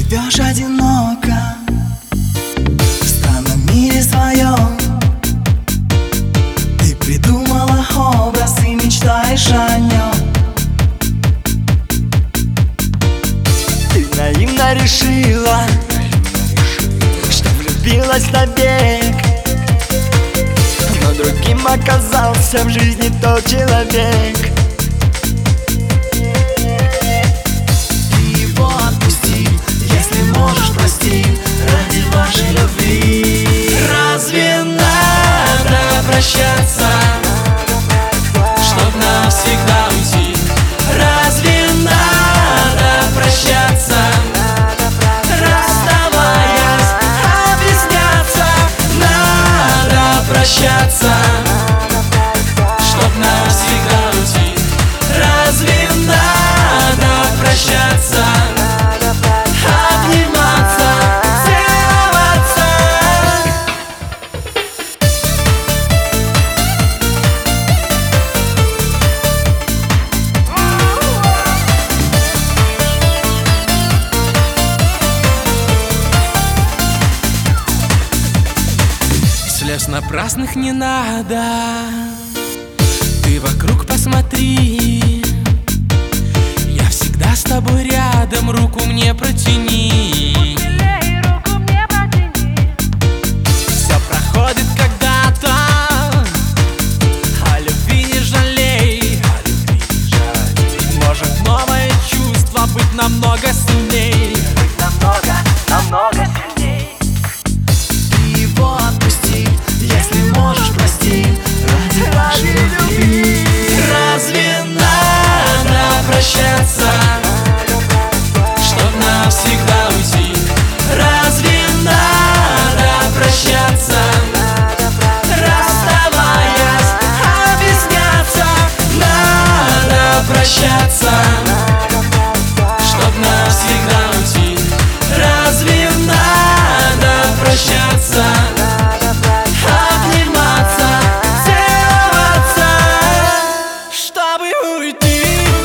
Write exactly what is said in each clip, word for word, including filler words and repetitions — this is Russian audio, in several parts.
живешь одиноко в странном мире своем. Ты придумала образ и мечтаешь о нем. Ты наивно решила, что влюбилась навек, но другим оказался в жизни тот человек. Ты его отпусти, если можешь, прости, ради вашей любви. Разве надо прощаться, чтоб навсегда уйти? Разве надо прощаться, расставаясь, объясняться? Надо прощаться, чтоб навсегда уйти. Разве надо прощаться, обниматься, целоваться? Слез напрасных не надо, ты вокруг посмотри. Я всегда с тобой рядом, руку мне протяни. Все проходит когда-то, о любви не жалей. Может новое чувство быть намного сильней. Намного, намного сильней. Ты его отпусти, если можешь, прости, ради вашей любви. Разве надо прощаться, чтоб навсегда уйти? Разве надо прощаться, расставаясь, объясняться? Надо прощаться, чтоб навсегда уйти. Разве надо прощаться, обниматься, целоваться, чтобы уйти?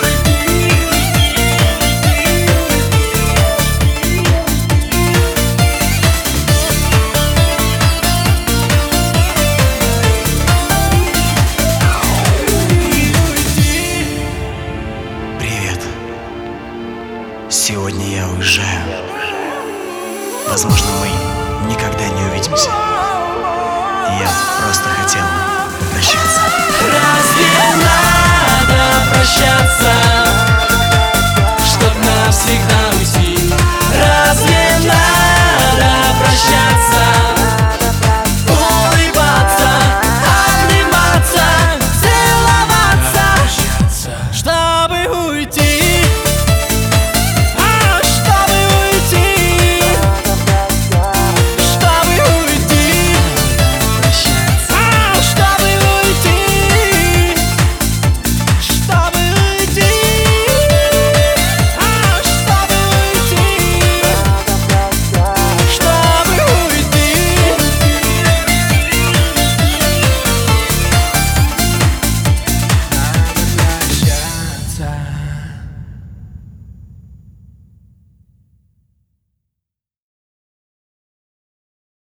Привет. Сегодня я уезжаю. Возможно, мы никогда не увидимся. Я просто хотел попрощаться. Разве надо прощаться?